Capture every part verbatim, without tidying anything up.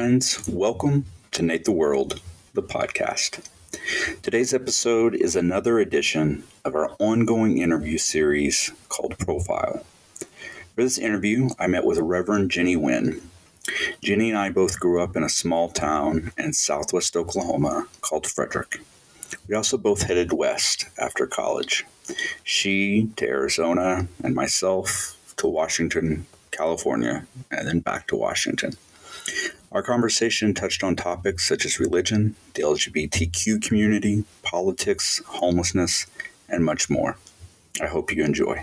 friends. Welcome to Nate the World, the podcast. Today's episode is another edition of our ongoing interview series called Profile. For this interview, I met with Reverend Jenny Wynn. Jenny and I both grew up in a small town in southwest Oklahoma called Frederick. We also both headed west after college. She to Arizona and myself to Washington, California, and then back to Washington. Our conversation touched on topics such as religion, the L G B T Q community, politics, homelessness, and much more. I hope you enjoy.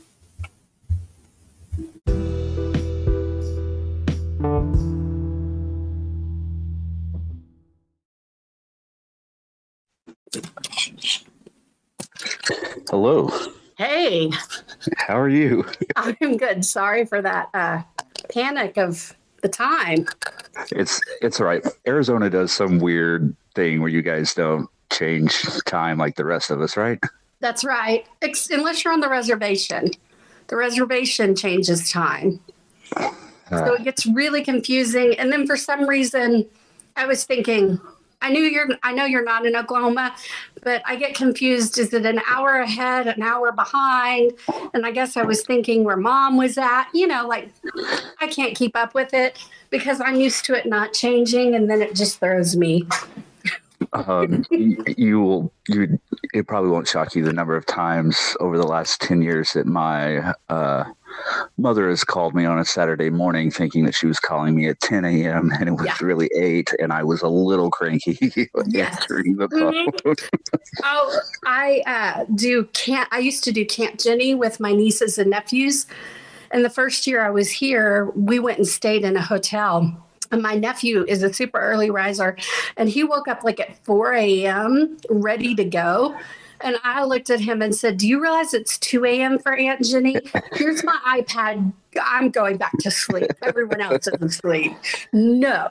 Hello. Hey. How are you? I'm good. Sorry for that uh, panic of the time. It's it's all right. Arizona does some weird thing where you guys don't change time like the rest of us, right? That's right. Ex- unless you're on the reservation. The reservation changes time. Uh, so it gets really confusing. And then for some reason, I was thinking, I knew you're, I know you're not in Oklahoma, but I get confused. Is it an hour ahead, an hour behind? And I guess I was thinking where mom was at, you know, like I can't keep up with it because I'm used to it not changing. And then it just throws me. um, you will, you, it probably won't shock you the number of times over the last ten years that my, uh, mother has called me on a Saturday morning thinking that she was calling me at ten a.m. and it was yeah. really eight and I was a little cranky yes. answering the phone. Mm-hmm. Oh, I uh, do camp. I used to do Camp Jenny with my nieces and nephews. And the first year I was here, we went and stayed in a hotel. And my nephew is a super early riser and he woke up like at four a.m. ready to go. And I looked at him and said, do you realize it's two a.m. for Aunt Jenny? Here's my iPad. I'm going back to sleep. Everyone else is asleep. No.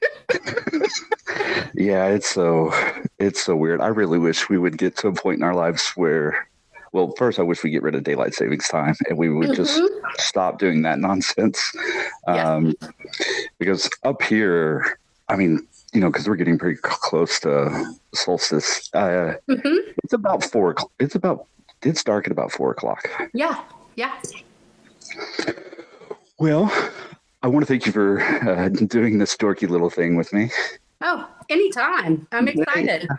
Yeah, it's so it's so weird. I really wish we would get to a point in our lives where, well, first, I wish we get rid of daylight savings time and we would mm-hmm. just stop doing that nonsense. Um, yeah. Because up here, I mean, you know, because we're getting pretty close to solstice. Uh, mm-hmm. It's about four. It's about. It's dark at about four o'clock. Yeah. Yeah. Well, I want to thank you for uh, doing this dorky little thing with me. Oh, anytime. I'm excited.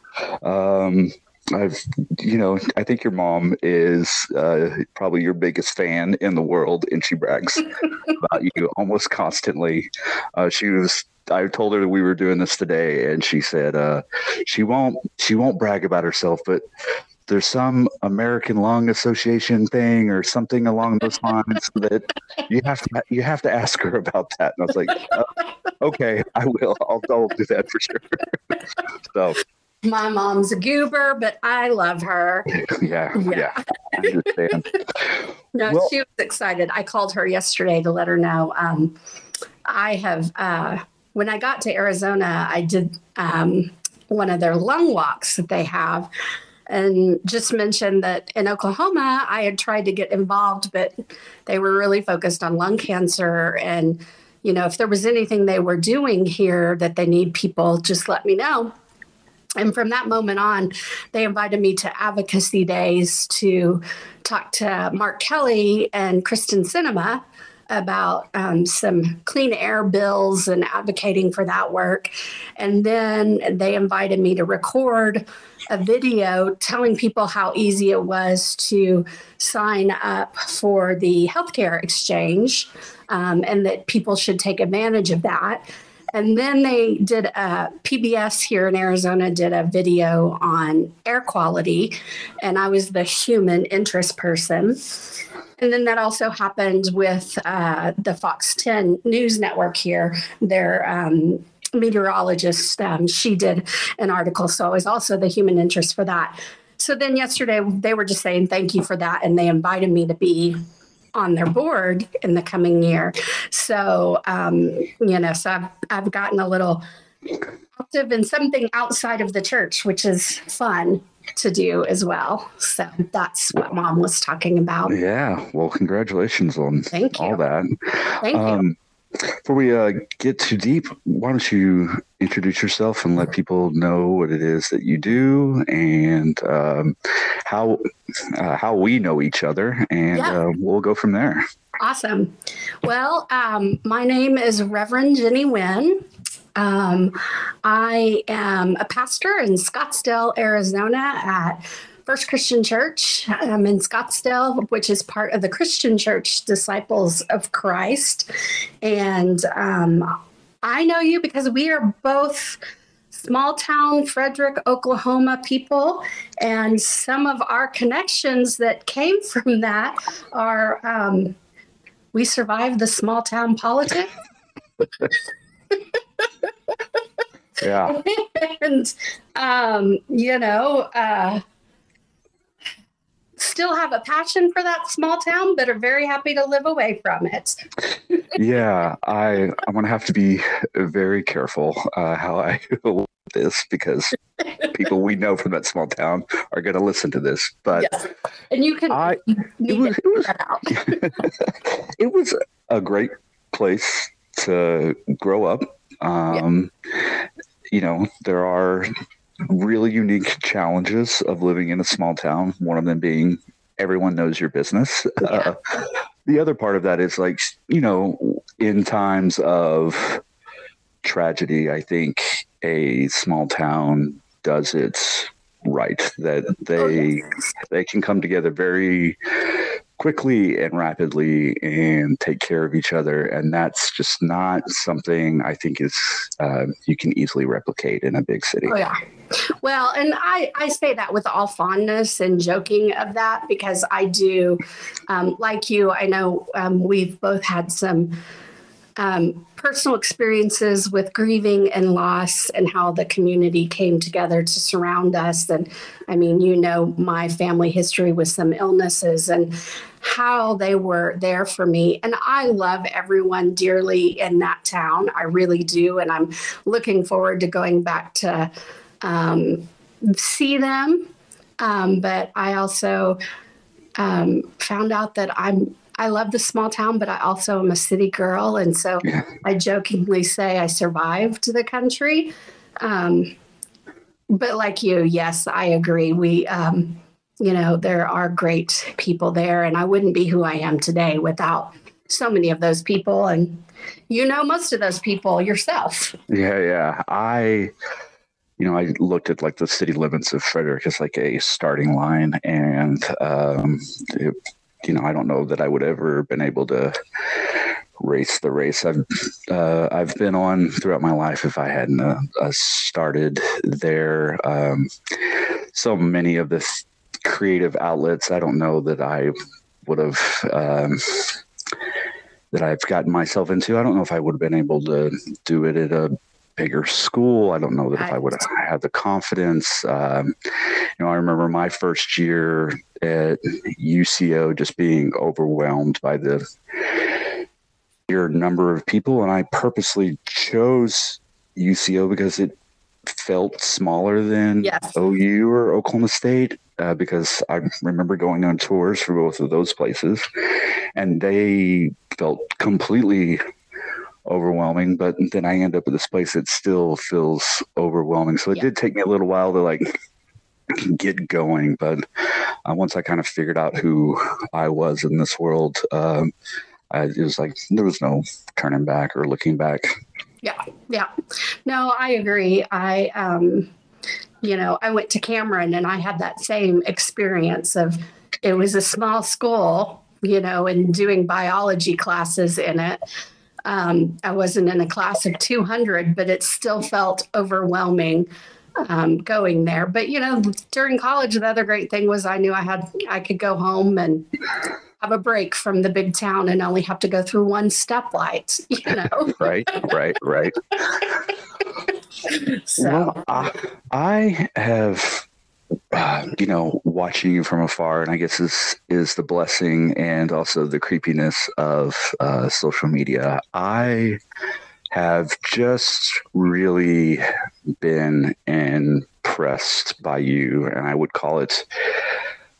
Um, I've, you know, I think your mom is uh, probably your biggest fan in the world, and she brags about you almost constantly. Uh, she was. I told her that we were doing this today, and she said uh, she won't. She won't brag about herself, but there's some American Lung Association thing or something along those lines that you have to. You have to ask her about that. And I was like, uh, okay, I will. I'll, I'll do that for sure. So. My mom's a goober, but I love her. Yeah, yeah, yeah. I understand. No, well, she was excited. I called her yesterday to let her know. Um, I have, uh, when I got to Arizona, I did um, one of their lung walks that they have, and just mentioned that in Oklahoma, I had tried to get involved, but they were really focused on lung cancer. And, you know, if there was anything they were doing here that they need people, just let me know. And from that moment on, they invited me to advocacy days to talk to Mark Kelly and Kristen Sinema about um, some clean air bills and advocating for that work. And then they invited me to record a video telling people how easy it was to sign up for the healthcare exchange um, and that people should take advantage of that. And then they did a P B S here in Arizona did a video on air quality, and I was the human interest person. And then that also happened with uh, the Fox ten News Network here. Their um, meteorologist, um, she did an article, so I was also the human interest for that. So then yesterday they were just saying thank you for that, and they invited me to be on their board in the coming year. So, um, you know, so I've, I've gotten a little active in something outside of the church, which is fun to do as well. So that's what Mom was talking about. Yeah. Well, congratulations on Thank you. all that. Thank um, you. Before we uh, get too deep, why don't you introduce yourself and let people know what it is that you do and um, how uh, how we know each other, and Yeah. uh, we'll go from there. Awesome. Well, um, my name is Reverend Jenny Wynn. Um, I am a pastor in Scottsdale, Arizona at First Christian Church. I'm in Scottsdale, which is part of the Christian Church Disciples of Christ. And um, I know you because we are both small town Frederick, Oklahoma people. And some of our connections that came from that are um, we survived the small town politics. Yeah. And, um, you know, uh, still have a passion for that small town, but are very happy to live away from it. Yeah, I I'm gonna have to be very careful uh, how I do this, because people we know from that small town are going to listen to this. But yes. And you can I, you it was, it was, that out. It was a great place to grow up. Um, yeah. You know, there are really unique challenges of living in a small town. One of them being everyone knows your business. Yeah. Uh, the other part of that is, like, you know, in times of tragedy, I think a small town does it right, that they oh, yes. they can come together very quickly and rapidly and take care of each other, and that's just not something I think is uh, you can easily replicate in a big city. Oh yeah. Well, and I, I say that with all fondness and joking of that, because I do, um, like you, I know um, we've both had some Um, personal experiences with grieving and loss, and how the community came together to surround us. And I mean, you know, my family history with some illnesses and how they were there for me. And I love everyone dearly in that town. I really do. And I'm looking forward to going back to um, see them. Um, but I also um, found out that I'm I love the small town, but I also am a city girl. And so yeah. I jokingly say I survived the country. Um, but like you, yes, I agree. We, um, you know, there are great people there, and I wouldn't be who I am today without so many of those people. And you know, most of those people yourself. Yeah, yeah. I, you know, I looked at like the city limits of Frederick as like a starting line, and um, it, you know, I don't know that I would ever been able to race the race I've uh, I've been on throughout my life if I hadn't uh, uh, started there. Um, so many of the th- creative outlets, I don't know that I would have um, that I've gotten myself into. I don't know if I would have been able to do it at a bigger school. I don't know that if I would have had the confidence. Um, you know, I remember my first year at U C O just being overwhelmed by the sheer number of people. And I purposely chose U C O because it felt smaller than yes. O U or Oklahoma State, uh, because I remember going on tours for both of those places, and they felt completely overwhelming. But then I end up at this place that still feels overwhelming. So it yeah. did take me a little while to like get going. But uh, once I kind of figured out who I was in this world, um, I, it was like there was no turning back or looking back. Yeah, yeah. No, I agree. I, um, you know, I went to Cameron and I had that same experience of it was a small school, you know, and doing biology classes in it. Um, I wasn't in a class of two hundred, but it still felt overwhelming um, going there. But, you know, during college, the other great thing was I knew I had I could go home and have a break from the big town and only have to go through one stoplight, you know. Right, right, right. So well, I, I have, uh, you know, watching you from afar, and I guess this is the blessing and also the creepiness of uh, social media. I have just really been impressed by you, and I would call it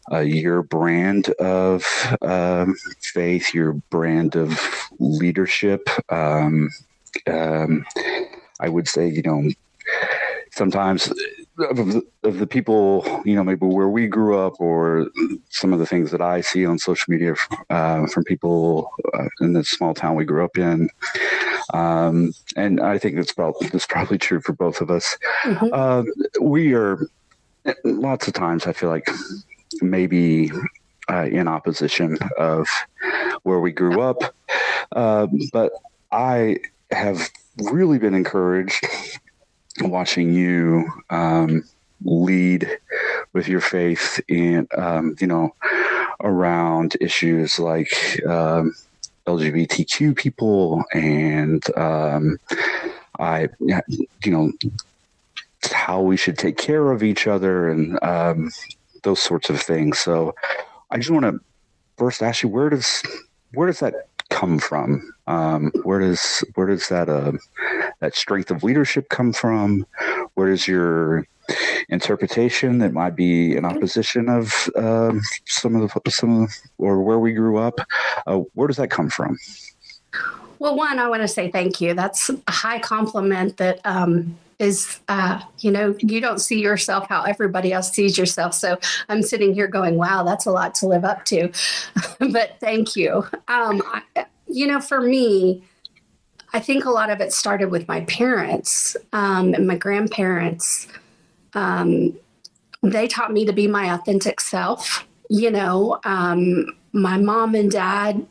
uh, your brand of um, faith, your brand of leadership. Um, um, I would say, you know, sometimes of the, of the people, you know, maybe where we grew up, or some of the things that I see on social media uh, from people uh, in the small town we grew up in. Um, and I think that's probably, that's probably true for both of us. Mm-hmm. Uh, we are, lots of times I feel like maybe uh, in opposition of where we grew up. Uh, but I have really been encouraged watching you um, lead with your faith in, um, you know, around issues like um, L G B T Q people, and um, I, you know, how we should take care of each other, and um, those sorts of things. So I just want to first ask you, where does where does that come from? Um, where does where does that uh, that strength of leadership come from? Where does your interpretation that might be in opposition of um, some of the some of the, or where we grew up? Uh, where does that come from? Well, one, I want to say thank you. That's a high compliment that um, is, uh, you know, you don't see yourself how everybody else sees yourself. So I'm sitting here going, wow, that's a lot to live up to. But thank you. Um, I, you know, for me, I think a lot of it started with my parents um, and my grandparents. Um, they taught me to be my authentic self. You know, um, my mom and dad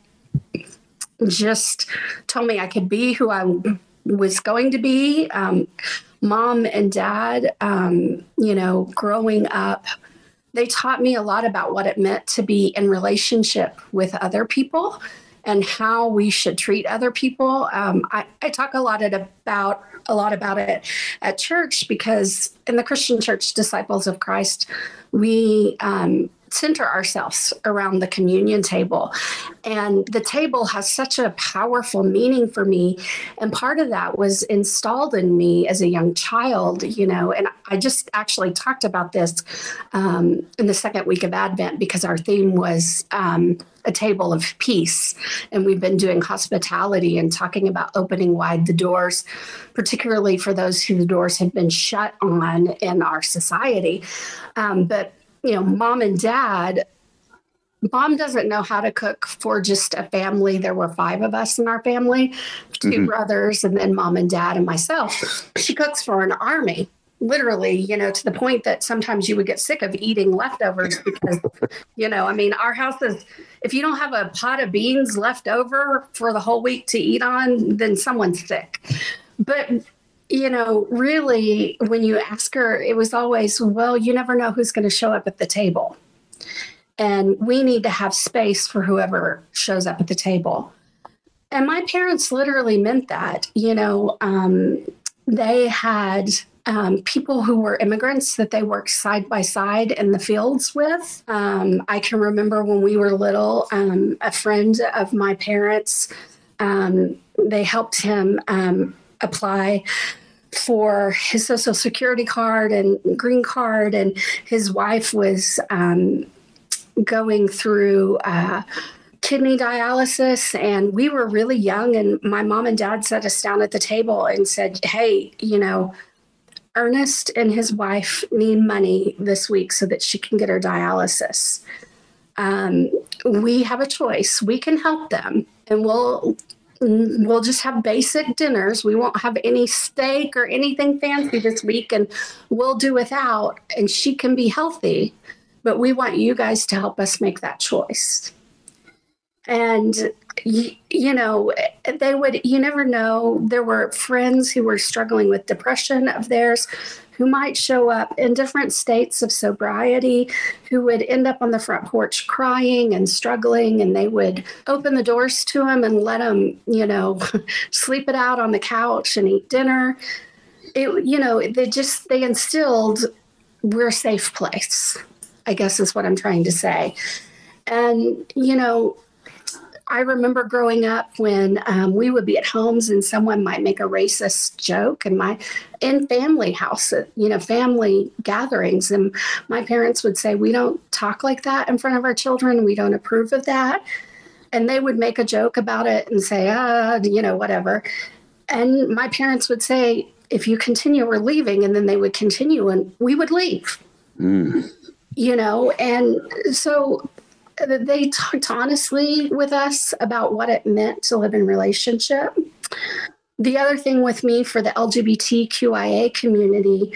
just told me I could be who I was going to be. Um, mom and dad, um, you know, growing up, they taught me a lot about what it meant to be in relationship with other people and how we should treat other people. Um, I, I talk a lot about a lot about it at church, because in the Christian Church, Disciples of Christ, we um, center ourselves around the communion table. And the table has such a powerful meaning for me. And part of that was installed in me as a young child, you know, and I just actually talked about this um, in the second week of Advent, because our theme was um, a table of peace. And we've been doing hospitality and talking about opening wide the doors, particularly for those whose doors have been shut on in our society. Um, but you know, mom and dad, mom doesn't know how to cook for just a family. There were five of us in our family, two mm-hmm. brothers, and then mom and dad and myself. She cooks for an army, literally, you know, to the point that sometimes you would get sick of eating leftovers because, you know, I mean, our house is, if you don't have a pot of beans left over for the whole week to eat on, then someone's sick. But you know, really, when you ask her, it was always, well, you never know who's going to show up at the table. And we need to have space for whoever shows up at the table. And my parents literally meant that. You know, um, they had um, people who were immigrants that they worked side by side in the fields with. Um, I can remember when we were little, um, a friend of my parents, um, they helped him um, apply for his Social Security card and green card, and his wife was um, going through uh, kidney dialysis, and we were really young, and my mom and dad sat us down at the table and said, hey, you know, Ernest and his wife need money this week so that she can get her dialysis. Um, we have a choice. We can help them, and we'll We'll just have basic dinners. We won't have any steak or anything fancy this week, and we'll do without, and she can be healthy. But we want you guys to help us make that choice. And, you, you know, they would, you never know. There were friends who were struggling with depression of theirs, who might show up in different states of sobriety, who would end up on the front porch crying and struggling, and they would open the doors to them and let them, you know, sleep it out on the couch and eat dinner. It, you know, they just, they instilled, we're a safe place, I guess is what I'm trying to say. And, you know, I remember growing up when um, we would be at homes and someone might make a racist joke, and my in family house, you know, family gatherings, and my parents would say, we don't talk like that in front of our children. We don't approve of that. And they would make a joke about it and say, uh, you know, whatever. And my parents would say, if you continue, we're leaving. And then they would continue and we would leave, mm. you know, and so they talked honestly with us about what it meant to live in relationship. The other thing with me for the L G B T Q I A community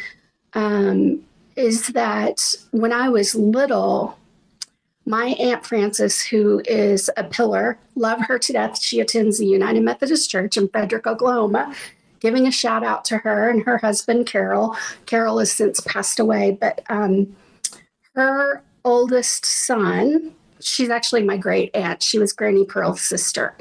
um, is that when I was little, my Aunt Frances, who is a pillar, love her to death. She attends the United Methodist Church in Frederick, Oklahoma. Giving a shout out to her and her husband, Carol. Carol has since passed away, but um, her oldest son, she's actually my great aunt. She was Granny Pearl's sister.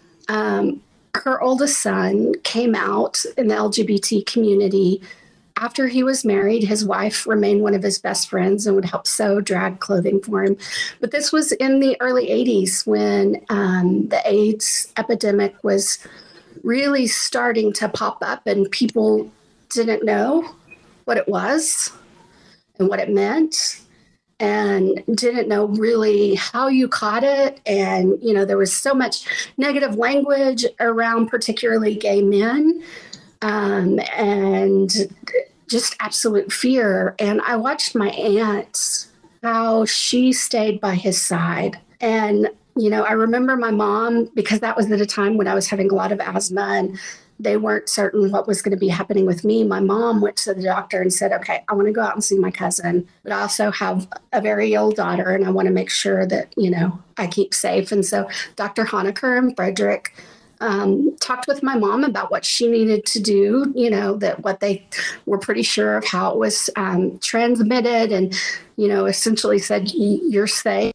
Um, her oldest son came out in the L G B T community. After he was married, his wife remained one of his best friends and would help sew drag clothing for him. But this was in the early eighties when um, the AIDS epidemic was really starting to pop up and people didn't know what it was and what it meant and didn't know really how you caught it. And, you know, there was so much negative language around particularly gay men. Um, and just absolute fear. And I watched my aunt, how she stayed by his side. And, you know, I remember my mom, because that was at a time when I was having a lot of asthma and they weren't certain what was going to be happening with me. My mom went to the doctor and said, okay, I want to go out and see my cousin, but I also have a very ill daughter and I want to make sure that, you know, I keep safe. And so Doctor Honecker and Frederick Um, talked with my mom about what she needed to do, you know, that what they were pretty sure of how it was um, transmitted and, you know, essentially said, you're safe,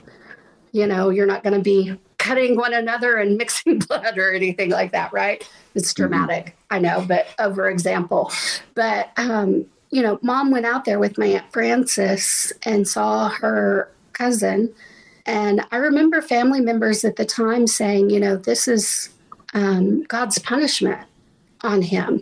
you know, you're not going to be cutting one another and mixing blood or anything like that, right? It's dramatic, mm-hmm. I know, but over example. But, um, you know, mom went out there with my Aunt Frances and saw her cousin. And I remember family members at the time saying, you know, this is um, God's punishment on him.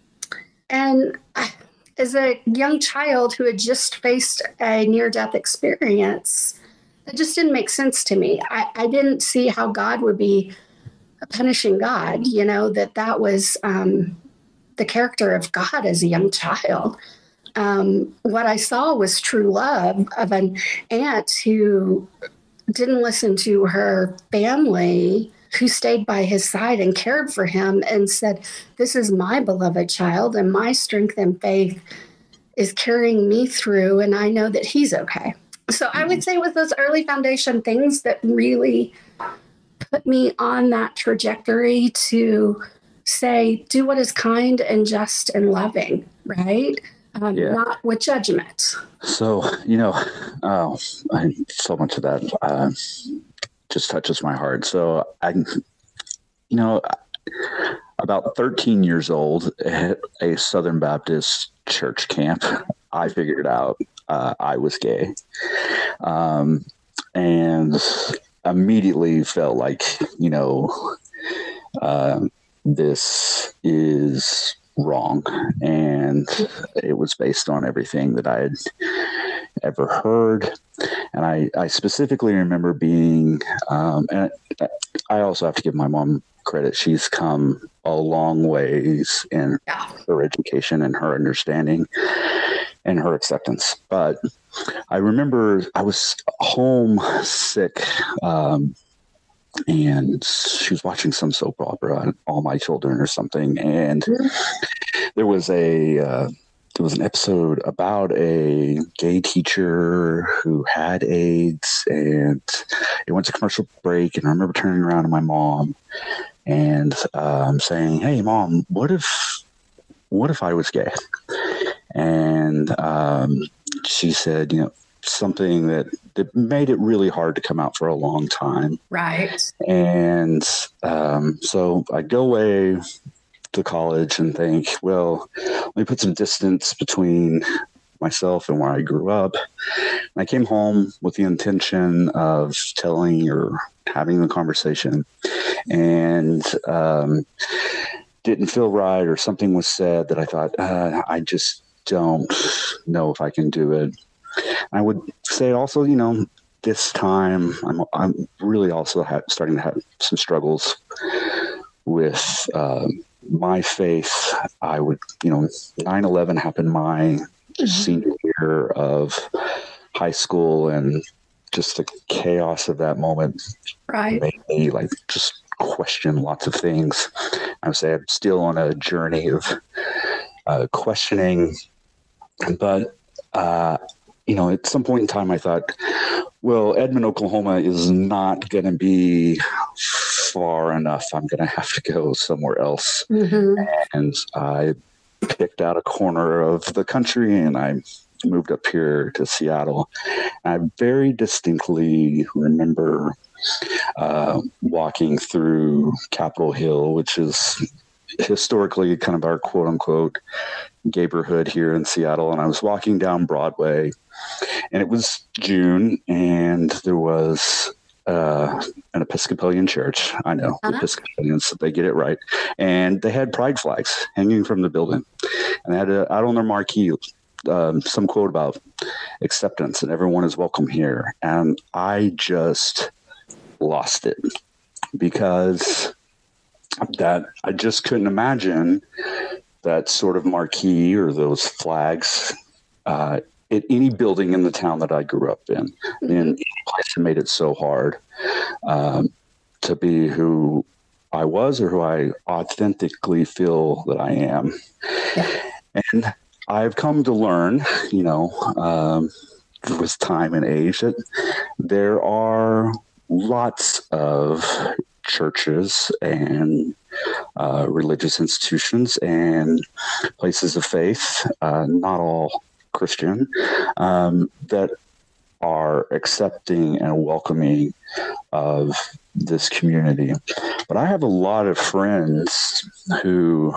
And I, as a young child who had just faced a near-death experience, it just didn't make sense to me. I, I didn't see how God would be punishing God, you know, that that was um, the character of God as a young child. Um, what I saw was true love of an aunt who didn't listen to her family, who stayed by his side and cared for him and said, this is my beloved child and my strength and faith is carrying me through and I know that he's okay. So I would say with those early foundation things that really put me on that trajectory to say, do what is kind and just and loving, right? Um, yeah. Not with judgment. So, you know, uh, I, so much of that uh, just touches my heart. So, I, you know, about thirteen years old at a Southern Baptist church camp, I figured out uh, I was gay. Um, and immediately felt like, you know, uh, this is wrong. And it was based on everything that I had ever heard. And I, I specifically remember being, um, and I also have to give my mom credit. She's come a long ways in yeah. her education and her understanding and her acceptance. But I remember I was home sick, um, and she was watching some soap opera, All My Children or something. And there was a, uh, there was an episode about a gay teacher who had AIDS, and it went to commercial break. And I remember turning around to my mom and um, saying, "Hey, Mom, what if, what if I was gay?" And um, she said, you know, something that, that made it really hard to come out for a long time. Right. And um, so I go away to college and think, well, let me put some distance between myself and where I grew up. I came home with the intention of telling or having the conversation, and um, didn't feel right, or something was said that I thought, uh, I just don't know if I can do it. I would say also, you know, this time I'm I'm really also ha- starting to have some struggles with uh, my faith. I would, you know, nine eleven happened my mm-hmm. senior year of high school, and just the chaos of that moment right. made me like just question lots of things. I would say I'm still on a journey of uh, questioning, but uh, you know, at some point in time, I thought, well, Edmond, Oklahoma is not going to be far enough. I'm going to have to go somewhere else. Mm-hmm. And I picked out a corner of the country, and I moved up here to Seattle. I very distinctly remember uh, walking through Capitol Hill, which is historically kind of our quote unquote neighborhood here in Seattle. And I was walking down Broadway, and it was June, and there was uh, an Episcopalian church. I know uh-huh. Episcopalians, they get it right. And they had pride flags hanging from the building, and they had a, out on their marquee um, some quote about acceptance and everyone is welcome here. And I just lost it, because that I just couldn't imagine that sort of marquee or those flags uh, at any building in the town that I grew up in. Mm-hmm. In any place that made it so hard um, to be who I was, or who I authentically feel that I am. Yeah. And I've come to learn, you know, um, with time and age, that there are lots of churches and uh, religious institutions and places of faith, uh, not all Christian, um, that are accepting and welcoming of this community. But I have a lot of friends who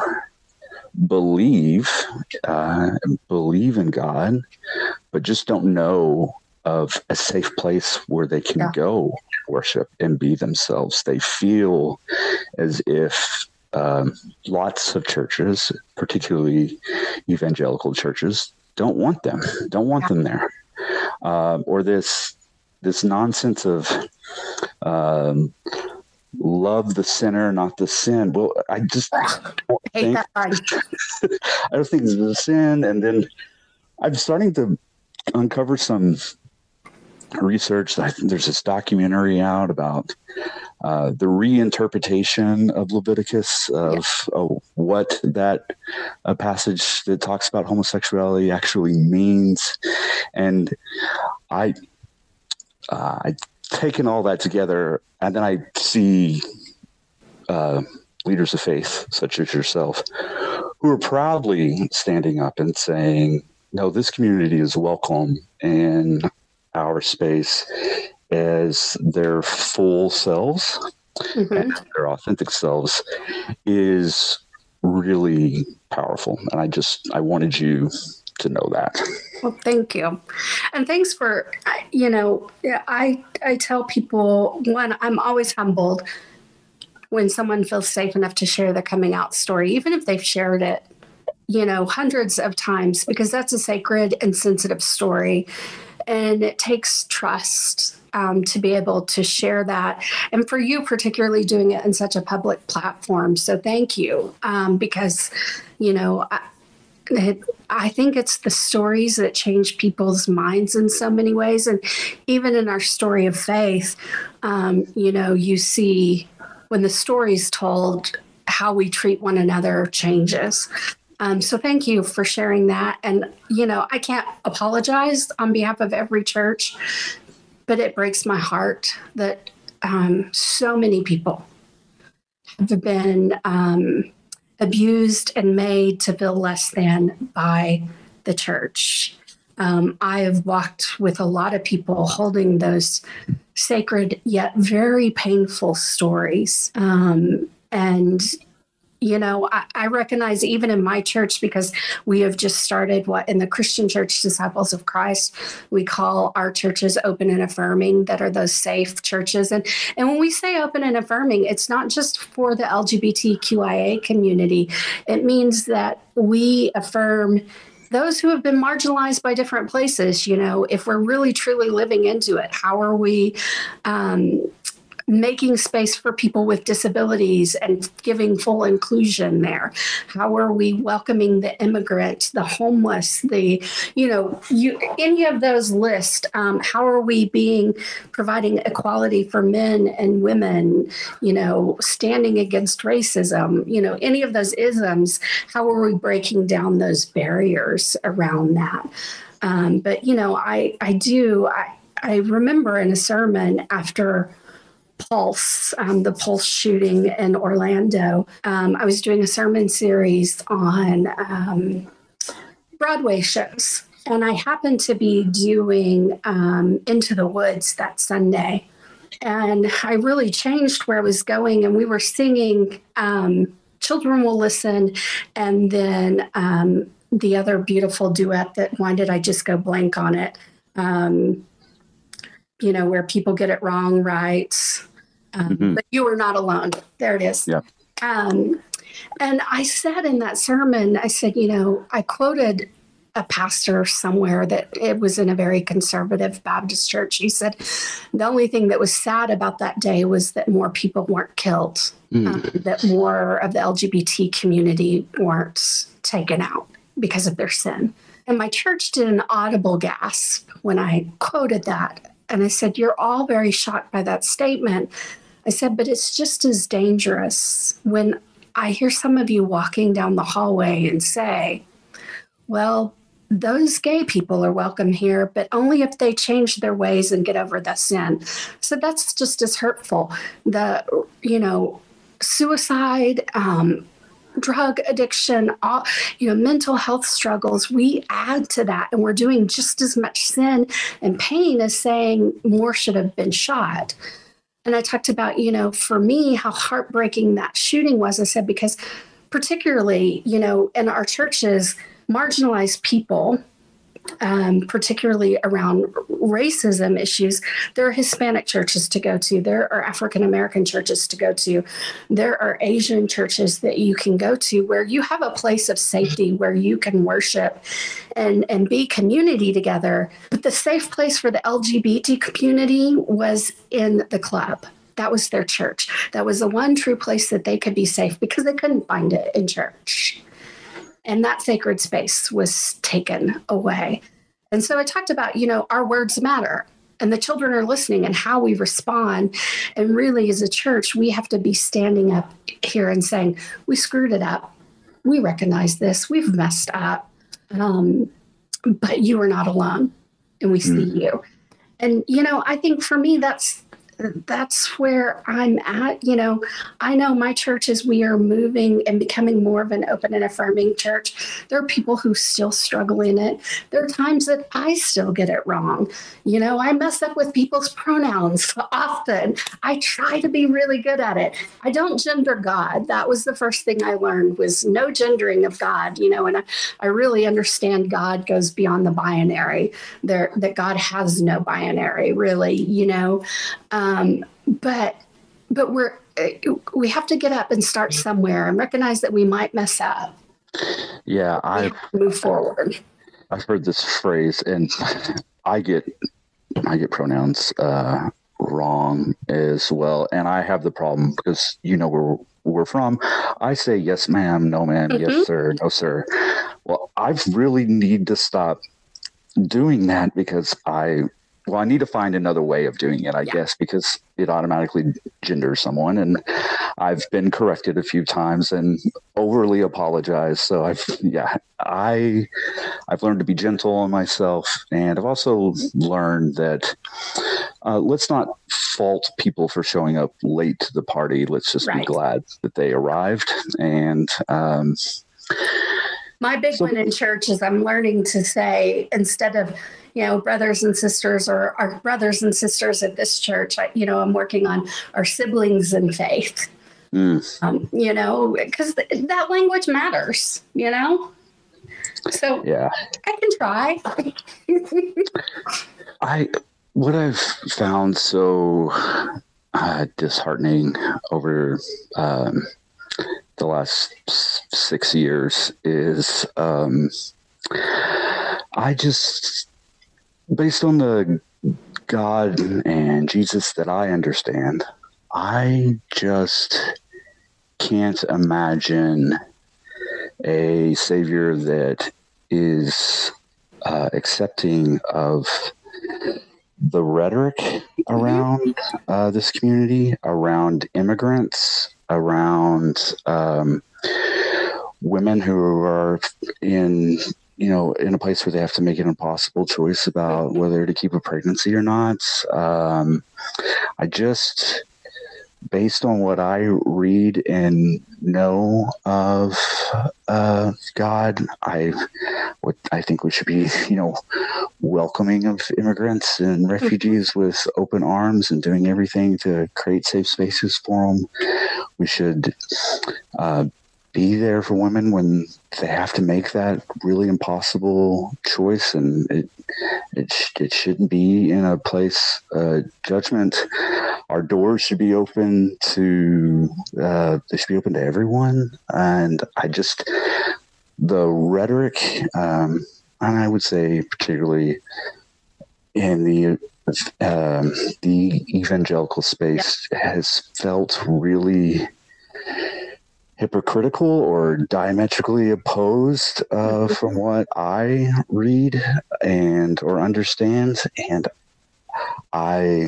believe uh, believe in God, but just don't know of a safe place where they can yeah. go worship and be themselves. They feel as if um, lots of churches, particularly evangelical churches, don't want them, don't want yeah. them there. Um, or this this nonsense of um, love the sinner, not the sin. Well, I just don't think, I don't think it's a sin. And then I'm starting to uncover some research. I think there's this documentary out about uh, the reinterpretation of Leviticus, of yeah. uh, what that uh, passage that talks about homosexuality actually means. And I, uh, I've taken all that together, and then I see uh, leaders of faith, such as yourself, who are proudly standing up and saying, no, this community is welcome in our space as their full selves mm-hmm. and their authentic selves is really powerful. And I just, I wanted you to know that. Well, thank you. And thanks for, you know, I, I tell people, one, I'm always humbled when someone feels safe enough to share their coming out story, even if they've shared it, you know, hundreds of times, because that's a sacred and sensitive story. And it takes trust um, to be able to share that. And for you, particularly doing it in such a public platform. So thank you. Um, because, you know, I, it, I think it's the stories that change people's minds in so many ways. And even in our story of faith, um, you know, you see when the story's told, how we treat one another changes. Um, so thank you for sharing that. And, you know, I can't apologize on behalf of every church, but it breaks my heart that um, so many people have been um, abused and made to feel less than by the church. Um, I have walked with a lot of people holding those sacred yet very painful stories. Um, and You know, I, I recognize even in my church, because we have just started what in the Christian Church Disciples of Christ, we call our churches open and affirming, that are those safe churches. And, and when we say open and affirming, it's not just for the L G B T Q I A community. It means that we affirm those who have been marginalized by different places. You know, if we're really truly living into it, how are we um, making space for people with disabilities and giving full inclusion there? How are we welcoming the immigrant, the homeless, the, you know, you, any of those lists? Um, how are we being, providing equality for men and women, you know, standing against racism, you know, any of those isms? How are we breaking down those barriers around that? Um, but, you know, I, I do, I, I remember in a sermon after Pulse, um, the Pulse shooting in Orlando, um, I was doing a sermon series on um, Broadway shows, and I happened to be doing um, Into the Woods that Sunday, and I really changed where I was going, and we were singing um, Children Will Listen, and then um, the other beautiful duet that, why did I just go blank on it? Um, you know, where people get it wrong, right? Um, mm-hmm. But you are not alone. There it is. Yeah. Um, and I said in that sermon, I said, you know, I quoted a pastor somewhere that it was in a very conservative Baptist church. He said, the only thing that was sad about that day was that more people weren't killed, mm. um, that more of the L G B T community weren't taken out because of their sin. And my church did an audible gasp when I quoted that. And I said, you're all very shocked by that statement. I said, but it's just as dangerous when I hear some of you walking down the hallway and say, well, those gay people are welcome here, but only if they change their ways and get over the sin. So that's just as hurtful. The, you know, suicide, um, drug addiction, all, you know, mental health struggles, we add to that, and we're doing just as much sin and pain as saying more should have been shot. And I talked about, you know, for me, how heartbreaking that shooting was. I said, because particularly, you know, in our churches, marginalized people, um, particularly around racism issues, there are Hispanic churches to go to. There are African-American churches to go to. There are Asian churches that you can go to where you have a place of safety where you can worship and, and be community together. But the safe place for the L G B T community was in the club. That was their church. That was the one true place that they could be safe because they couldn't find it in church. And that sacred space was taken away. And so I talked about, you know, our words matter and the children are listening and how we respond. And really, as a church, we have to be standing up here and saying, we screwed it up. We recognize this. We've messed up. Um, but you are not alone. And we see mm. you. And, you know, I think for me, that's that's where I'm at. You know, I know my church, as we are moving and becoming more of an open and affirming church, there are people who still struggle in it. There are times that I still get it wrong. You know, I mess up with people's pronouns often. I try to be really good at it. I don't gender God. That was the first thing I learned, was no gendering of God, you know, and I, I really understand God goes beyond the binary, there, that God has no binary, really, you know. Um, Um, but but we're we have to get up and start somewhere and recognize that we might mess up. Yeah, I move forward. I've heard this phrase, and I get I get pronouns uh, wrong as well, and I have the problem because you know where we're from. I say yes, ma'am, no, ma'am, mm-hmm. yes, sir, no, sir. Well, I really need to stop doing that because I. Well, I need to find another way of doing it, I yeah. guess, because it automatically genders someone. And I've been corrected a few times and overly apologized. So I've, yeah, I, I've learned to be gentle on myself. And I've also learned that uh, let's not fault people for showing up late to the party. Let's just right. be glad that they arrived. And, um, my big so, one in church is I'm learning to say, instead of, you know, brothers and sisters or our brothers and sisters at this church, I, you know, I'm working on our siblings in faith. Mm. Um, you know, because th- that language matters, you know? So yeah, I can try. I, what I've found so uh, disheartening over um, the last six years is um, I just, based on the God and Jesus that I understand, I just can't imagine a savior that is uh, accepting of the rhetoric around uh, this community, around immigrants, around um, women who are in, you know, in a place where they have to make an impossible choice about whether to keep a pregnancy or not. Um, I just, based on what I read and know of uh, God, I what I think we should be, you know, welcoming of immigrants and refugees with open arms and doing everything to create safe spaces for them. We should uh, be there for women when they have to make that really impossible choice, and it it, sh- it shouldn't be in a place uh, judgment. Our doors should be open to uh, they should be open to everyone, and I just the rhetoric, um, and I would say particularly in the um, the evangelical space, yeah. has felt really hypocritical or diametrically opposed uh, from what I read and or understand. And I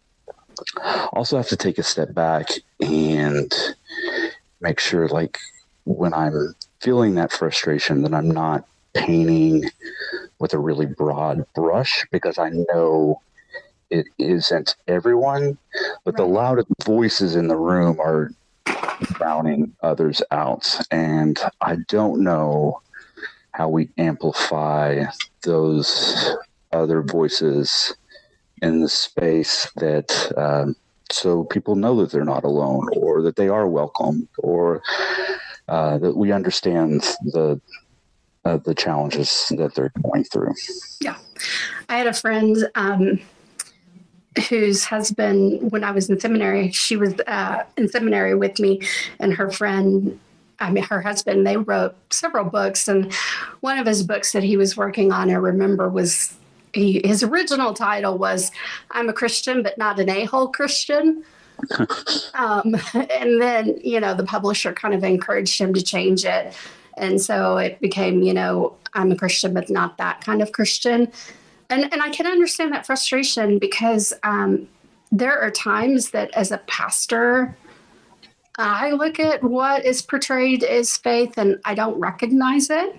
also have to take a step back and make sure, like, when I'm feeling that frustration, that I'm not painting with a really broad brush, because I know it isn't everyone, but right. The loudest voices in the room are drowning others out. And I don't know how we amplify those other voices in the space that um, so people know that they're not alone, or that they are welcomed, or uh, that we understand the uh, the challenges that they're going through. Yeah. I had a friend um, whose husband, when I was in seminary, she was uh, in seminary with me, and her friend, I mean, her husband, they wrote several books. And one of his books that he was working on, I remember, was he, his original title was I'm a Christian, but not an a-hole Christian. um, and then, you know, the publisher kind of encouraged him to change it. And so it became, you know, I'm a Christian, but not that kind of Christian. And and I can understand that frustration, because um, there are times that as a pastor, I look at what is portrayed as faith and I don't recognize it.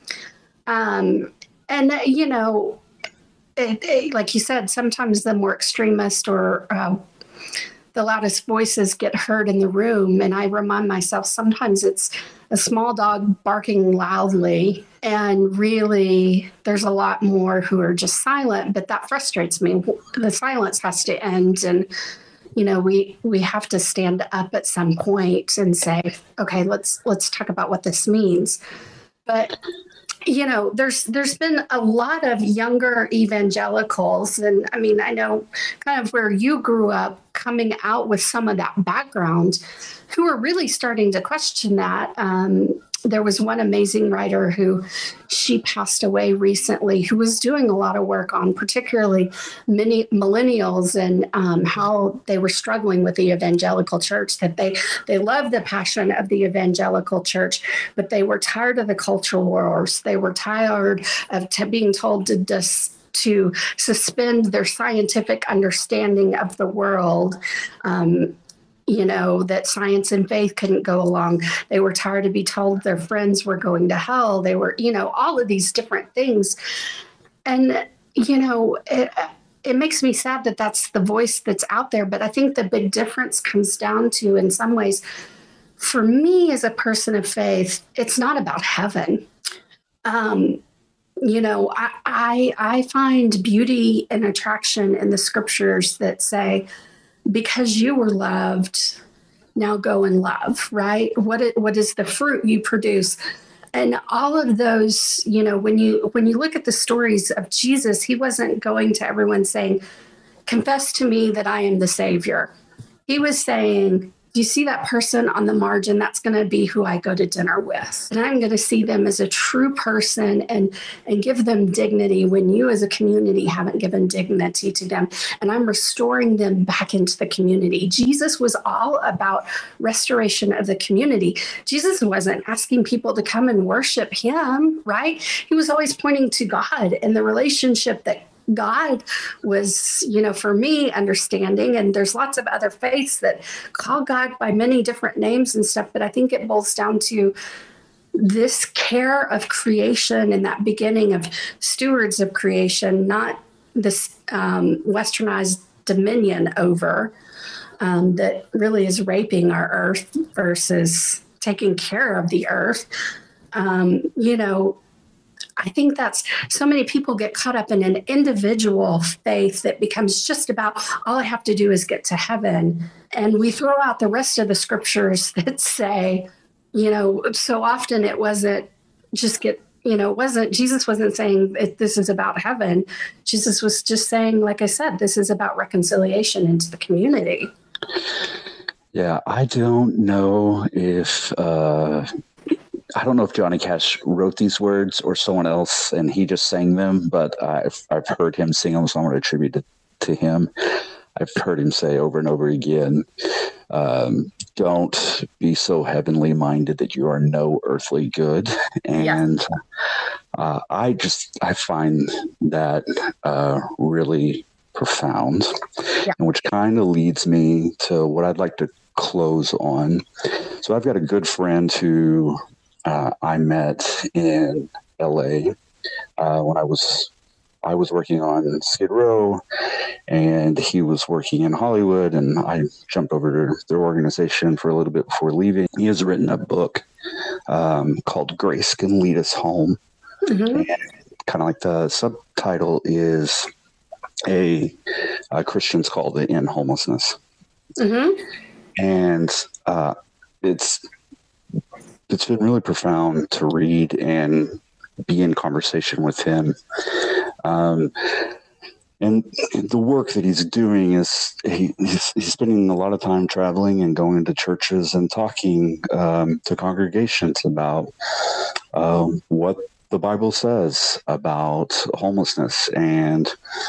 Um, and, you know, it, it, like you said, sometimes the more extremist or uh, the loudest voices get heard in the room. And I remind myself sometimes it's a small dog barking loudly, and really there's a lot more who are just silent, but that frustrates me. The silence has to end. And, you know, we, we have to stand up at some point and say, okay, let's, let's talk about what this means. But, you know, there's, there's been a lot of younger evangelicals. And I mean, I know kind of where you grew up, coming out with some of that background, who are really starting to question that. Um, there was one amazing writer who, she passed away recently, who was doing a lot of work on particularly many millennials and um, how they were struggling with the evangelical church, that they, they loved the passion of the evangelical church, but they were tired of the cultural wars. They were tired of t- being told to dis- to suspend their scientific understanding of the world. Um, you know, that science and faith couldn't go along. They were tired to be told their friends were going to hell. They were, you know, all of these different things. And, you know, it, it makes me sad that that's the voice that's out there. But I think the big difference comes down to, in some ways, for me as a person of faith, it's not about heaven. Um, you know, I, I, I find beauty and attraction in the scriptures that say, because you were loved, now go and love, right? What is, what is the fruit you produce? And all of those, you know, when you when you look at the stories of Jesus, he wasn't going to everyone saying, confess to me that I am the Savior. He was saying, do you see that person on the margin? That's going to be who I go to dinner with. And I'm going to see them as a true person and, and give them dignity when you as a community haven't given dignity to them. And I'm restoring them back into the community. Jesus was all about restoration of the community. Jesus wasn't asking people to come and worship him, right? He was always pointing to God and the relationship that God was, you know, for me, understanding. And there's lots of other faiths that call God by many different names and stuff. But I think it boils down to this care of creation and that beginning of stewards of creation, not this um, westernized dominion over um, that really is raping our earth versus taking care of the earth. Um, you know, I think that's so many people get caught up in an individual faith that becomes just about all I have to do is get to heaven. And we throw out the rest of the scriptures that say, you know, so often it wasn't just get, you know, it wasn't, Jesus wasn't saying this is about heaven. Jesus was just saying, like I said, this is about reconciliation into the community. Yeah, I don't know if, uh, I don't know if Johnny Cash wrote these words or someone else and he just sang them, but I've, I've heard him sing them, so I'm going to attribute it to him. I've heard him say over and over again, um, don't be so heavenly minded that you are no earthly good. And yeah. uh, I just, I find that uh, really profound, yeah. and which kind of leads me to what I'd like to close on. So I've got a good friend who Uh, I met in L A uh, when I was I was working on Skid Row, and he was working in Hollywood, and I jumped over to their organization for a little bit before leaving. He has written a book um, called Grace Can Lead Us Home, mm-hmm. and kind of like the subtitle is a, a Christians Call to End Homelessness, mm-hmm. and uh, it's. It's been really profound to read and be in conversation with him. Um, and the work that he's doing is he, he's, he's spending a lot of time traveling and going into churches and talking um, to congregations about uh, what the Bible says about homelessness and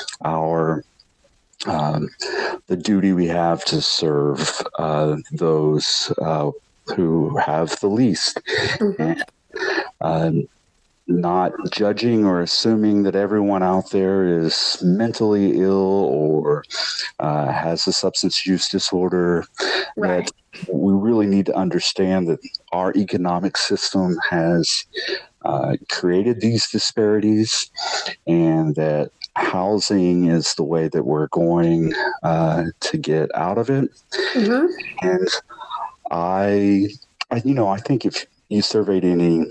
our um, the duty we have to serve uh, those uh who have the least, mm-hmm. and, um, not judging or assuming that everyone out there is mentally ill or uh, has a substance use disorder. Right. That we really need to understand that our economic system has uh, created these disparities, and that housing is the way that we're going uh, to get out of it. Mm-hmm. And I, I, you know, I think if you surveyed any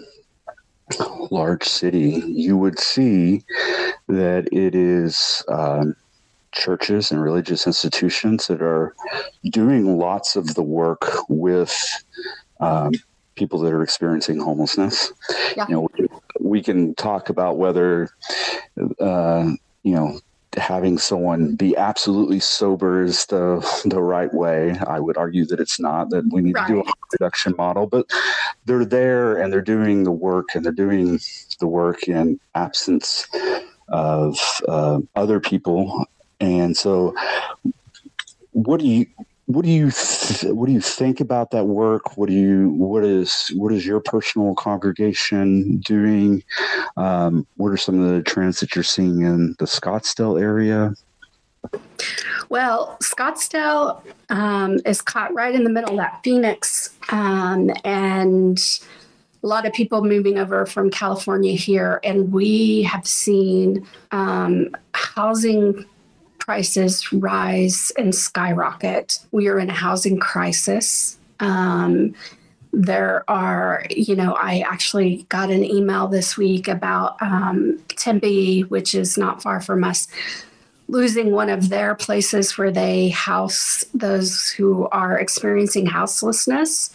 large city, you would see that it is um, churches and religious institutions that are doing lots of the work with um, people that are experiencing homelessness. Yeah. You know, we, we can talk about whether, uh, you know, having someone be absolutely sober is the the right way. I would argue that it's not, that we need right. to do a harm reduction model, but they're there and they're doing the work, and they're doing the work in absence of uh, other people. And so what do you What do you th- what do you think about that work? What do you what is what is your personal congregation doing? Um, what are some of the trends that you're seeing in the Scottsdale area? Well, Scottsdale um, is caught right in the middle of that Phoenix, um, and a lot of people moving over from California here, and we have seen um, housing prices rise and skyrocket. We are in a housing crisis. Um, there are, you know, I actually got an email this week about um, Tempe, which is not far from us, losing one of their places where they house those who are experiencing houselessness.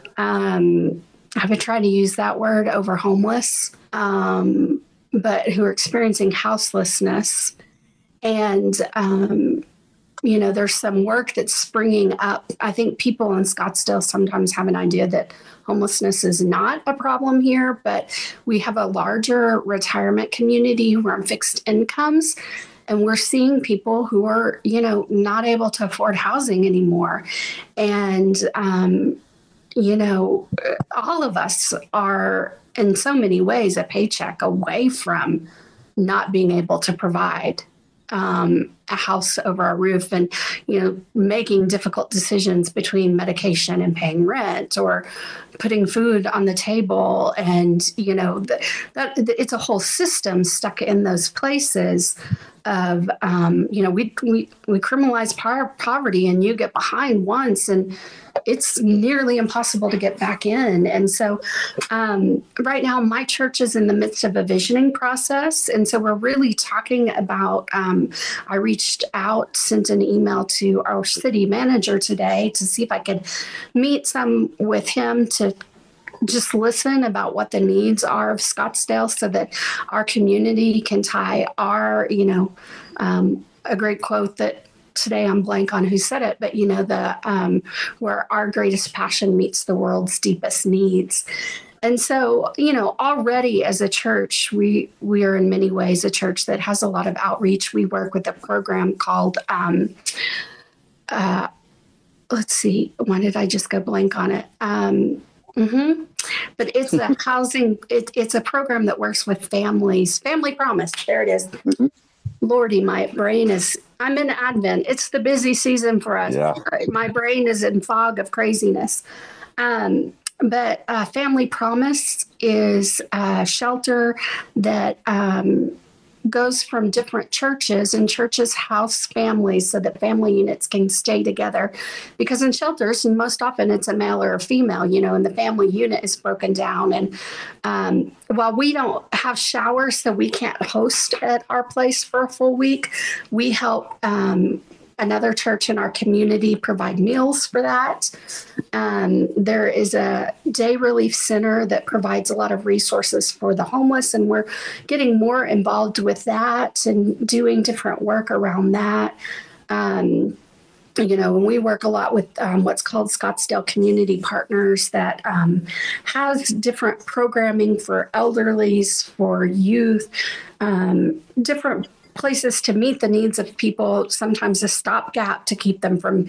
Um, I've been trying to use that word over homeless, um, but who are experiencing houselessness. And, um, you know, there's some work that's springing up. I think people in Scottsdale sometimes have an idea that homelessness is not a problem here, but we have a larger retirement community who are on fixed incomes. And we're seeing people who are, you know, not able to afford housing anymore. And, um, you know, all of us are in so many ways a paycheck away from not being able to provide um, a house over our roof, and, you know, making difficult decisions between medication and paying rent, or putting food on the table. And, you know, the, that it's a whole system stuck in those places of, um, you know, we, we, we criminalize par- poverty, and you get behind once and it's nearly impossible to get back in. And so um, right now, my church is in the midst of a visioning process. And so we're really talking about, um, I reached out, sent an email to our city manager today to see if I could meet some with him to just listen about what the needs are of Scottsdale, so that our community can tie our, you know, um, a great quote that today I'm blank on who said it, but, you know, the um, where our greatest passion meets the world's deepest needs. And so, you know, already as a church, we we are in many ways a church that has a lot of outreach. We work with a program called, um, uh, let's see, why did I just go blank on it? Um, Mm-hmm. But it's a housing, it, it's a program that works with families. Family Promise, there it is. Mm-hmm. Lordy, my brain is, I'm in Advent. It's the busy season for us. Yeah. My brain is in fog of craziness. Um, but uh, Family Promise is a shelter that um, goes from different churches, and churches house families so that family units can stay together. Because in shelters, and most often it's a male or a female, you know, and the family unit is broken down. And um, while we don't have showers, so we can't host at our place for a full week, we help um, another church in our community provide meals for that. Um, there is a day relief center that provides a lot of resources for the homeless, and we're getting more involved with that and doing different work around that. Um, you know, and we work a lot with um, what's called Scottsdale Community Partners that um, has different programming for elderlies, for youth, um, different places to meet the needs of people, sometimes a stopgap to keep them from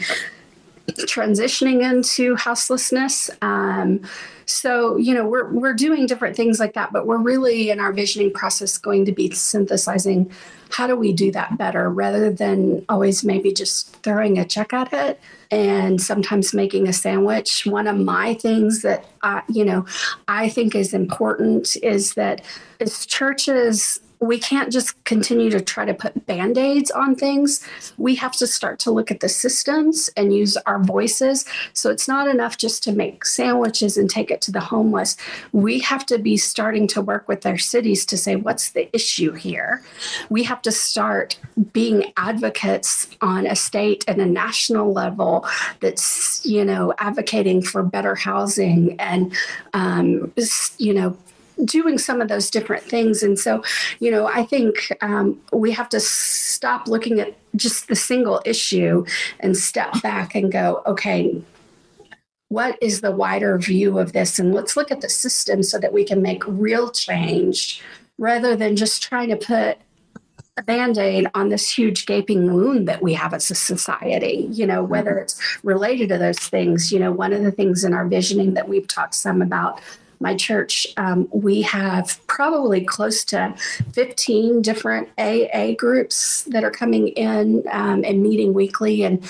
transitioning into houselessness. Um, so, you know, we're we're doing different things like that, but we're really in our visioning process going to be synthesizing how do we do that better, rather than always maybe just throwing a check at it and sometimes making a sandwich. One of my things that, uh, you know, I think is important is that as churches, we can't just continue to try to put Band-Aids on things. We have to start to look at the systems and use our voices. So it's not enough just to make sandwiches and take it to the homeless. We have to be starting to work with their cities to say, what's the issue here? We have to start being advocates on a state and a national level that's, you know, advocating for better housing and, um, you know, doing some of those different things. And so, you know, I think um, we have to stop looking at just the single issue and step back and go, okay, what is the wider view of this? And let's look at the system so that we can make real change, rather than just trying to put a Band-Aid on this huge gaping wound that we have as a society, you know, whether it's related to those things. You know, one of the things in our visioning that we've talked some about, my church, um, we have probably close to fifteen different A A groups that are coming in um, and meeting weekly. And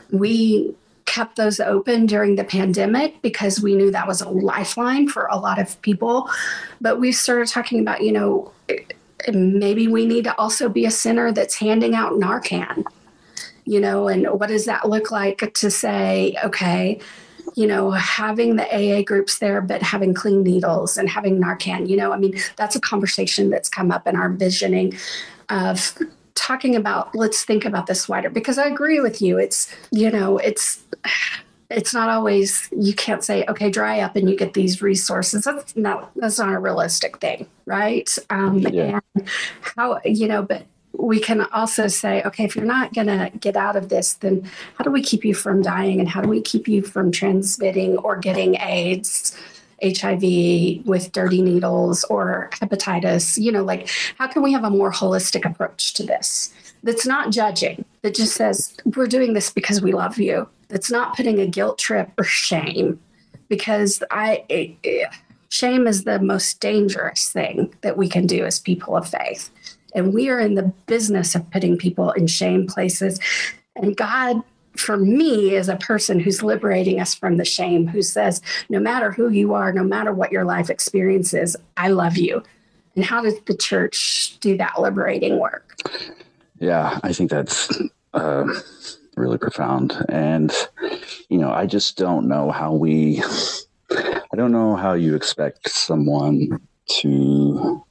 we kept those open during the pandemic because we knew that was a lifeline for a lot of people. But we started talking about, you know, maybe we need to also be a center that's handing out Narcan, you know, and what does that look like to say, okay, you know, having the A A groups there, but having clean needles and having Narcan, you know, I mean, that's a conversation that's come up in our visioning of talking about, let's think about this wider, because I agree with you. It's, you know, it's, it's not always, you can't say, okay, dry up and you get these resources. That's not, that's not a realistic thing. Right. Um, yeah. And how, you know, but we can also say, okay, if you're not going to get out of this, then how do we keep you from dying? And how do we keep you from transmitting or getting AIDS, H I V with dirty needles, or hepatitis? You know, like, how can we have a more holistic approach to this that's not judging, that just says, we're doing this because we love you. That's not putting a guilt trip or shame, because I it, it, shame is the most dangerous thing that we can do as people of faith. And we are in the business of putting people in shame places. And God, for me, is a person who's liberating us from the shame, who says, no matter who you are, no matter what your life experience is, I love you. And how does the church do that liberating work? Yeah, I think that's uh, really profound. And, you know, I just don't know how we, I don't know how you expect someone to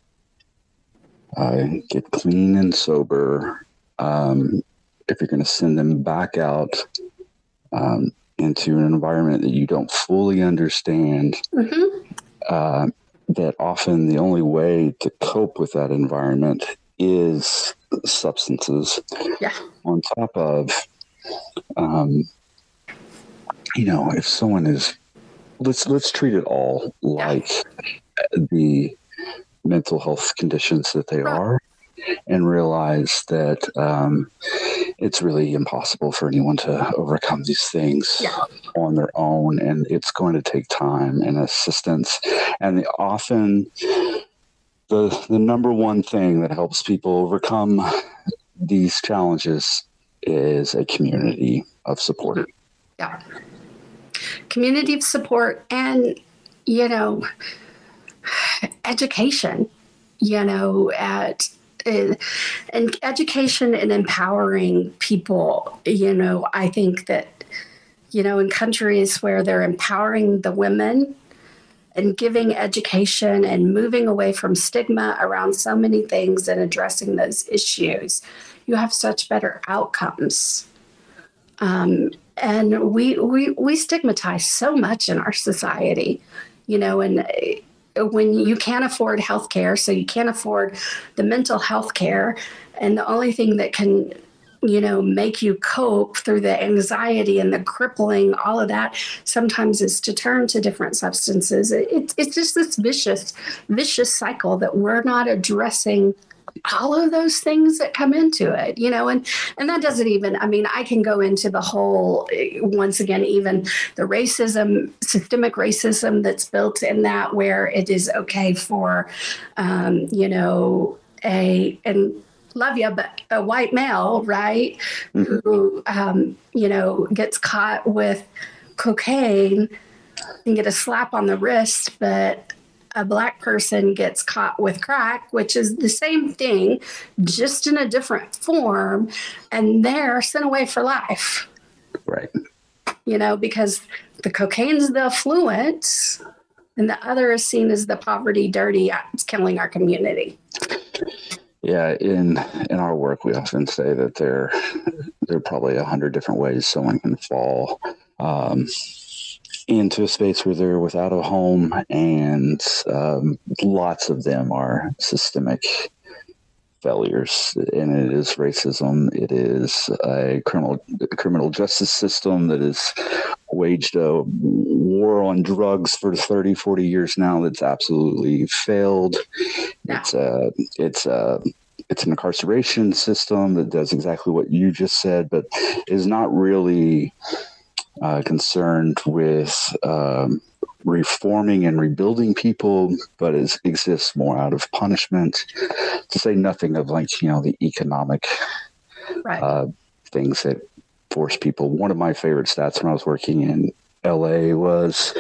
Uh, get clean and sober um, if you're going to send them back out um, into an environment that you don't fully understand. Mm-hmm. Uh, that often the only way to cope with that environment is substances. Yeah. On top of, um, you know, if someone is, let's let's treat it all like yeah. the mental health conditions that they are, and realize that um, it's really impossible for anyone to overcome these things yeah. on their own, and it's going to take time and assistance. And the, often the the number one thing that helps people overcome these challenges is a community of support. Yeah. Community of support, and, you know, education, you know, at uh, and education and empowering people. You know, I think that, you know, in countries where they're empowering the women and giving education and moving away from stigma around so many things and addressing those issues, you have such better outcomes. Um, and we, we, we stigmatize so much in our society, you know, and when you can't afford health care, so you can't afford the mental health care, and the only thing that can, you know, make you cope through the anxiety and the crippling, all of that, sometimes is to turn to different substances. It, it's just this vicious, vicious cycle that we're not addressing all of those things that come into it, you know, and, and that doesn't even, I mean, I can go into the whole, once again, even the racism, systemic racism that's built in that, where it is okay for, um, you know, a, and love you, but a white male, right, mm-hmm. who, um, you know, gets caught with cocaine and get a slap on the wrist, but a Black person gets caught with crack, which is the same thing, just in a different form, and they're sent away for life. Right. You know, because the cocaine's the affluent, and the other is seen as the poverty, dirty, it's killing our community. Yeah, in in our work, we often say that there, there are probably a hundred different ways someone can fall um, into a space where they're without a home, and um, lots of them are systemic failures. And it is racism. It is a criminal criminal justice system that has waged a war on drugs for thirty, forty years now that's absolutely failed. Yeah. It's a, it's a, it's an incarceration system that does exactly what you just said, but is not really uh, concerned with um, reforming and rebuilding people, but it exists more out of punishment, to say nothing of, like, you know, the economic right. uh, things that force people. One of my favorite stats when I was working in L A was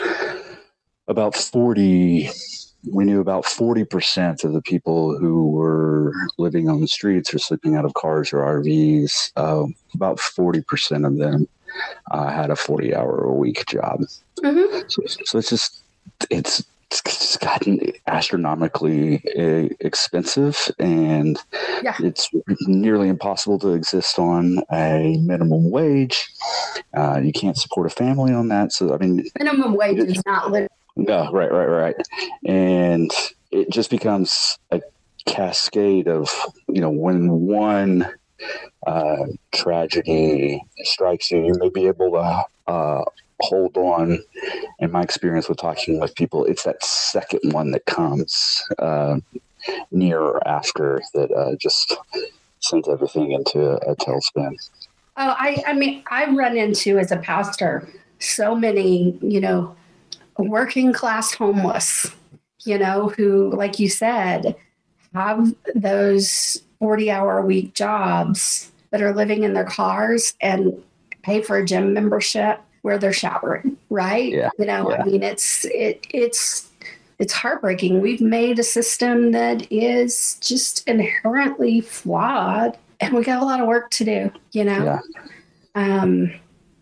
about forty, we knew about forty percent of the people who were living on the streets or sleeping out of cars or R Vs, uh, about forty percent of them uh, had a forty hour a week job. Mm-hmm. So, so it's just, it's it's just gotten astronomically uh, expensive, and Yeah. it's nearly impossible to exist on a minimum wage. Uh, you can't support a family on that. So, I mean, Minimum wage is not living. no, right, right, right. And it just becomes a cascade of, you know, when one uh, tragedy strikes you, you may be able to uh, hold on. In my experience with talking with people, it's that second one that comes uh, near or after that uh, just sends everything into a, a tailspin. Oh, I, I mean, I've run into as a pastor so many, you know, working class homeless, you know, who, like you said, have those forty hour a week jobs that are living in their cars and pay for a gym membership where they're showering, right? Yeah, you know, yeah. I mean, it's, it, it's, it's heartbreaking. We've made a system that is just inherently flawed, and we got a lot of work to do, you know? Yeah. Um,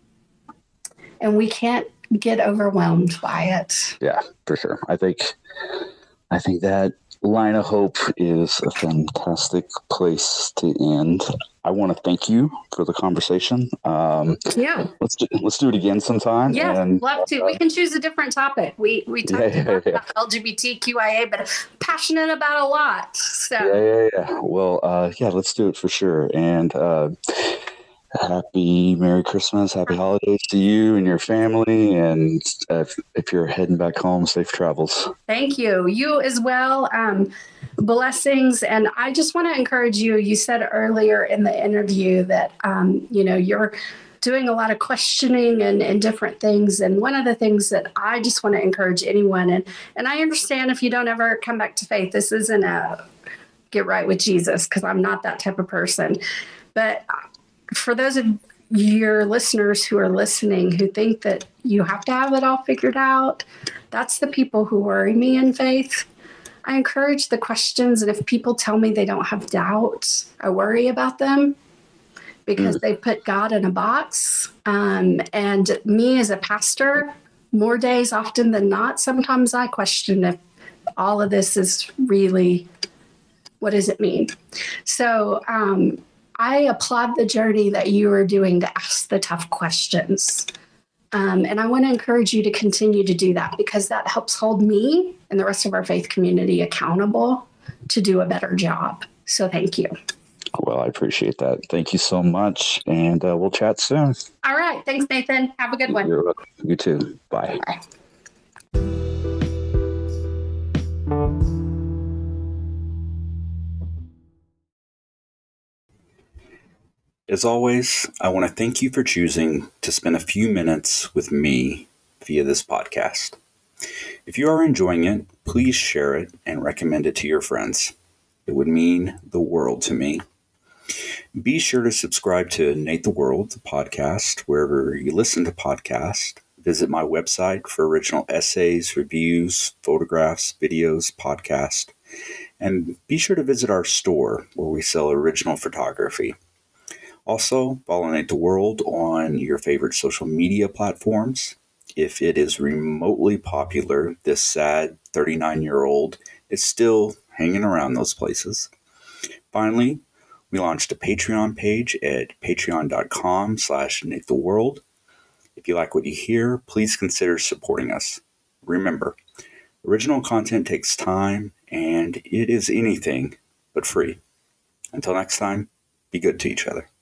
and we can't get overwhelmed by it. Yeah, for sure. I think, I think that line of hope is a fantastic place to end. I want to thank you for the conversation. Um, yeah. Let's do, let's do it again sometime. Yeah, and, love to. Uh, we can choose a different topic. We we talked yeah, yeah, yeah. about L G B T Q I A, but passionate about a lot. So yeah, yeah, yeah. Well, uh, yeah, let's do it for sure. And uh, happy Merry Christmas, Happy Holidays to you and your family. And uh, if, if you're heading back home, safe travels. Thank you. You as well. Um, blessings. And I just want to encourage you. You said earlier in the interview that, um, you know, you're doing a lot of questioning and, and different things. And one of the things that I just want to encourage anyone, and, and I understand if you don't ever come back to faith, this isn't a get right with Jesus, because I'm not that type of person. But for those of your listeners who are listening who think that you have to have it all figured out, that's the people who worry me in faith. I encourage the questions, and if people tell me they don't have doubts, I worry about them because mm. they put God in a box. Um, and me as a pastor, more days often than not, sometimes I question if all of this is really, what does it mean? So um, I applaud the journey that you are doing to ask the tough questions. Um, and I want to encourage you to continue to do that, because that helps hold me and the rest of our faith community accountable to do a better job. So thank you. Well, I appreciate that. Thank you so much. And uh, we'll chat soon. All right. Thanks, Nathan. Have a good one. You're welcome. You too. Bye. Bye. As always, I want to thank you for choosing to spend a few minutes with me via this podcast. If you are enjoying it, please share it and recommend it to your friends. It would mean the world to me. Be sure to subscribe to Nate the World, the podcast, wherever you listen to podcasts. Visit my website for original essays, reviews, photographs, videos, podcasts. And be sure to visit our store where we sell original photography. Also, follow Nate the World on your favorite social media platforms. If it is remotely popular, this sad thirty-nine-year-old is still hanging around those places. Finally, we launched a Patreon page at patreon.com slash Nate the World. If you like what you hear, please consider supporting us. Remember, original content takes time, and it is anything but free. Until next time, be good to each other.